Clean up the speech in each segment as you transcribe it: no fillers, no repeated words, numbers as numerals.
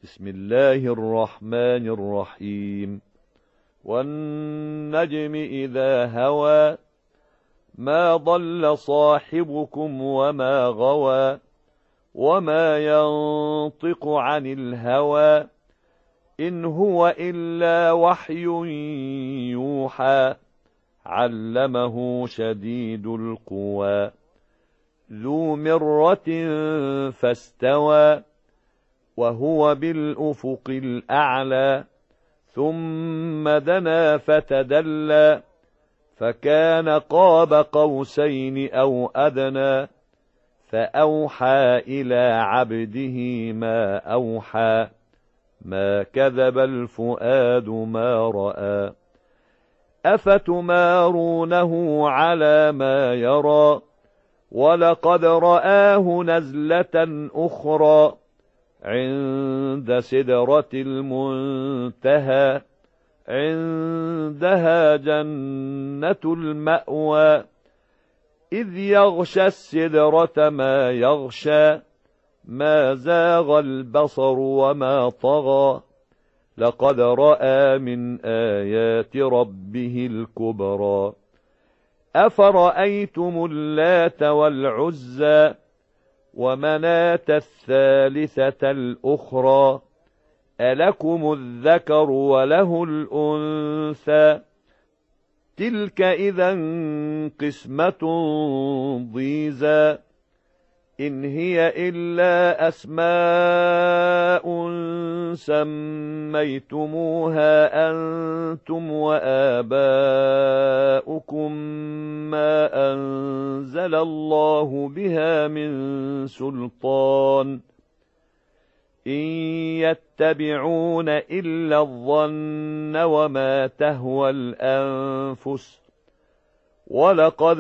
بسم الله الرحمن الرحيم. والنجم إذا هوى ما ضل صاحبكم وما غوى وما ينطق عن الهوى إن هو إلا وحي يوحى علمه شديد القوى ذو مرة فاستوى وهو بالأفق الأعلى ثم دنا فتدلى فكان قاب قوسين أو أدنى فأوحى إلى عبده ما أوحى ما كذب الفؤاد ما رأى أفتمارونه على ما يرى ولقد رآه نزلة أخرى عند سدرة المنتهى عندها جنة المأوى إذ يغشى السدرة ما يغشى ما زاغ البصر وما طغى لقد رأى من آيات ربه الكبرى أفرأيتم اللات والعزى ومناة الثالثة الأخرى ألكم الذكر وله الأنثى تلك إذا قسمة ضيزى إن هي إلا أسماء سميتموها أنتم وآباؤكم ما أنزل الله بها من سلطان إن يتبعون إلا الظن وما تهوى الأنفس ولقد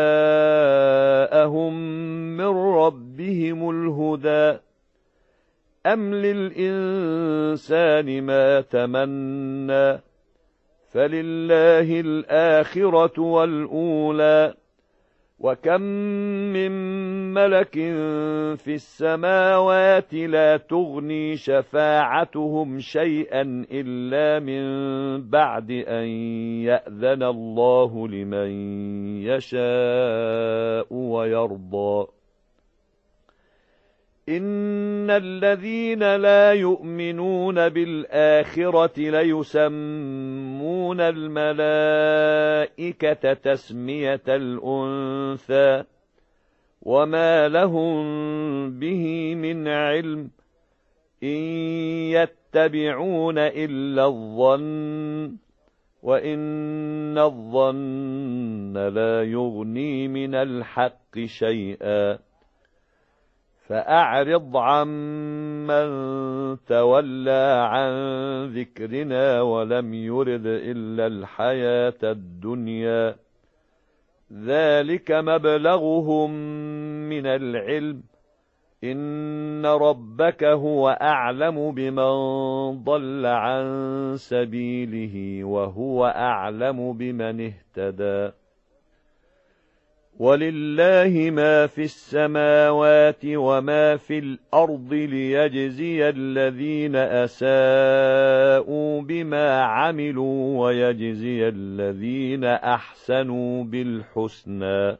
جاءهم من ربهم الهدى أم للإنسان ما تمنى فلله الآخرة والأولى وكم من ملك في السماوات لا تغني شفاعتهم شيئا إلا من بعد أن يأذن الله لمن يشاء ويرضى إن الذين لا يؤمنون بالآخرة ليسمون الملائكة تسمية الأنثى وما لهم به من علم إن يتبعون إلا الظن وإن الظن لا يغني من الحق شيئا فأعرض عمن تولى عن ذكرنا ولم يرد إلا الحياة الدنيا ذلك مبلغهم من العلم إن ربك هو أعلم بمن ضل عن سبيله وهو أعلم بمن اهتدى ولله ما في السماوات وما في الأرض ليجزي الذين أساءوا بما عملوا ويجزي الذين أحسنوا بالحسنى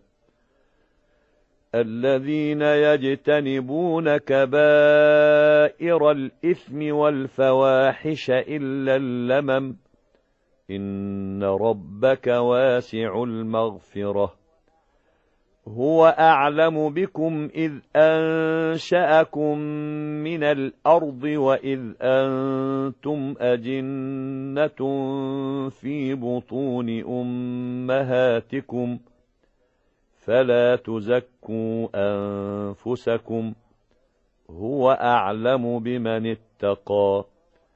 الذين يجتنبون كبائر الإثم والفواحش إلا اللمم إن ربك واسع المغفرة هو أعلم بكم إذ أنشأكم من الأرض وإذ أنتم أجنة في بطون أمهاتكم فلا تزكوا أنفسكم هو أعلم بمن اتقى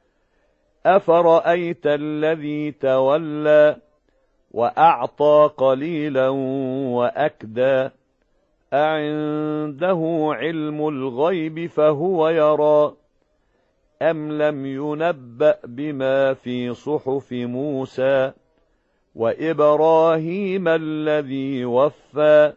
أفرأيت الذي تولى وأعطى قليلا وأكدى أعنده علم الغيب فهو يرى أم لم ينبأ بما في صحف موسى وإبراهيم الذي وفى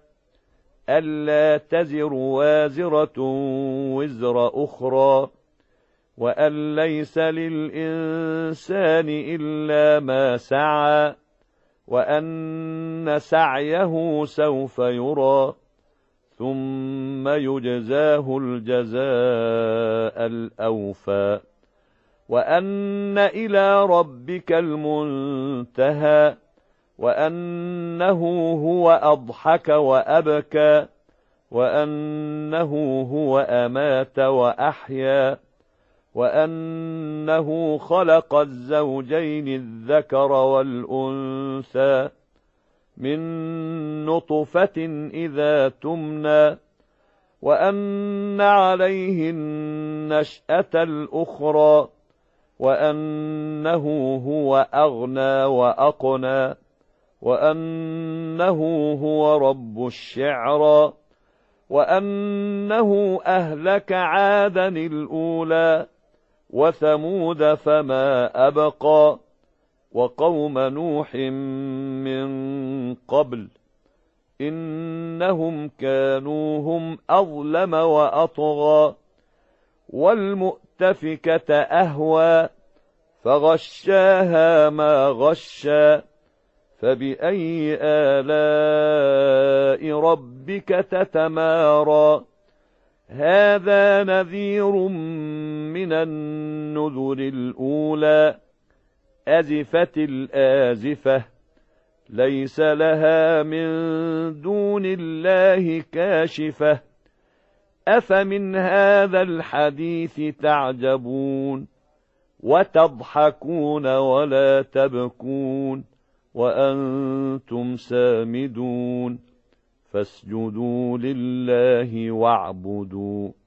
ألا تزر وازرة وزر أخرى وأن ليس للإنسان إلا ما سعى وأن سعيه سوف يرى ثم يجزاه الجزاء الأوفى وأن إلى ربك المنتهى وأنه هو أضحك وأبكى وأنه هو أمات وأحيا وأنه خلق الزوجين الذكر والأنثى من نطفة إذا تمنى وأن عليه النشأة الأخرى وأنه هو أغنى وأقنى وأنه هو رب الشعرى وأنه أهلك عادا الأولى وثمود فما أبقى وقوم نوح من قبل إنهم كانوا هم أظلم وأطغى والمؤتفكة أهوى فغشاها ما غشى فبأي آلاء ربك تتمارى هذا نذير من النذر الأولى أزفت الآزفة ليس لها من دون الله كاشفة أفمن هذا الحديث تعجبون وتضحكون ولا تبكون وأنتم سامدون فاسجدوا لله واعبدوا